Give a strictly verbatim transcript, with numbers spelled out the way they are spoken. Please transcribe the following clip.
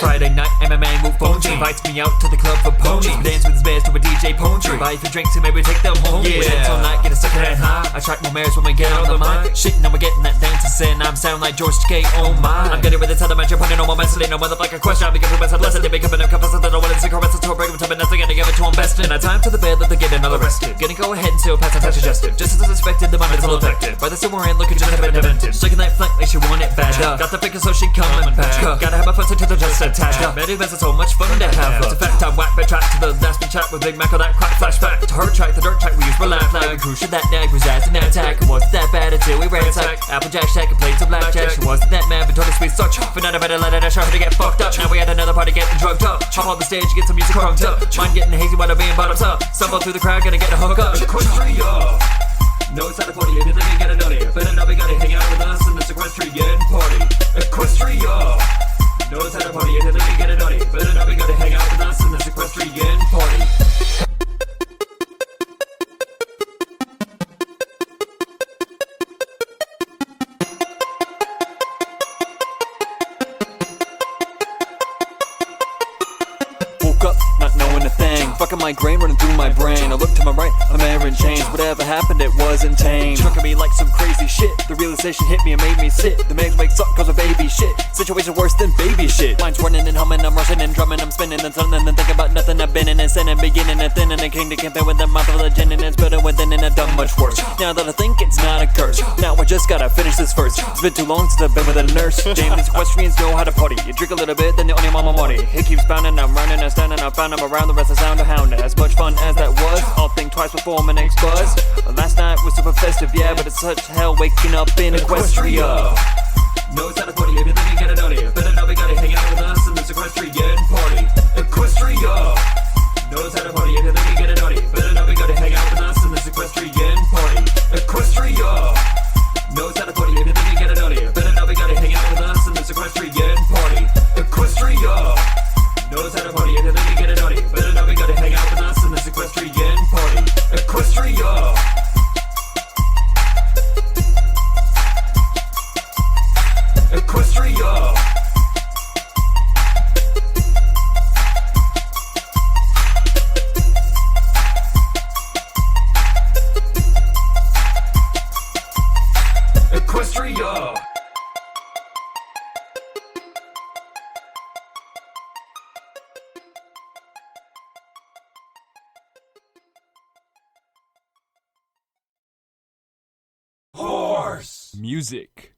Friday night, M M A move phone G invites me out to the club for ponies. Dance with his bears to a D J Pone Tree. Buy a few drinks and maybe take them home. Yeah, we dance all night, get a second-hand high. I track more mares when we get on the mic. Shit, now we're getting that dancing sin. I'm sound like George Takei, oh my. I'm getting with the telemetry, putting on my mentally. No motherfucking question, I'll be giving myself lesson. They be coming up, compass, I don't know what it's a caress. To a break, I'm telling nothing, gonna give it to them best. And I time to the bed that they're getting all arrested. Gonna go ahead and still pass, I'm suggestive. Just as expected, the mind is all affected. By the Samoan looking just a bit demented. Shaking that flank like she want it bad. Got the figure so she coming back. Gotta have my fun to the just attached. Many events are so much fun to have. It's a fact I'm whack, but track to the last big chat with Big Mac on that crack flashback. To her track, the dirt track we use for laugh like. Crucial that nag resides in that attack. It wasn't that bad until we ransack. Applejack shack and plates of blackjack. She wasn't that mad, but totally sweet such. For none of it, I let it, I shot her to get fucked up. Now we had another party getting drugged up. Chop on the stage, get some music crunked up. Mind getting hazy while I'm being bottoms up. Stumble through the crowd, gonna get a hook up. Equestria knows how to party, if you think you get a nutty. Better not be gonna hang out with us in this equestrian party. Equestria knows how to party, if you think you get a nutty. Better not be gonna hang out with us in this equestrian party. Up, not knowing a thing. Fucking migraine running through my brain. I look to my right, I'm wearing chains. Whatever happened, it wasn't tame. Struck at me like some crazy shit. The realization hit me and made me sit. The man wakes up cause of baby shit. Situation worse than baby shit. Mind's running and humming, I'm rushing and drumming, I'm spinning and turning and thinking about nothing. I've been in and sinning, beginning and thinning and king to campaign with the mouth of legend and it's better within and I've done much worse. Now that I think it's not a curse, now I just gotta finish this first. It's been too long since I've been with a nurse. Damn, these equestrians know how to party. You drink a little bit, then you own your mama money. It keeps pounding, I'm running and standing, I found I'm around the rest of sound of hound. As much fun as that was, I'll think twice before my next buzz. Last night was super festive, yeah, but it's such hell waking up in Equestria. Knows how to party, if you think you get it on here. Better not be gonna hang out with us in this equestrian party. Equestria knows how to party, if you think you get it on here. Better not be gonna hang out with us in this equestrian party. Equestria knows how to party, if you think you get it on here. Better not be gonna hang out with us in this equestrian party. Equestria knows how to party, if you think you get it on here. Better not be gonna hang out with us in this equestrian party. Equestria Equestria Equestria Horse Music.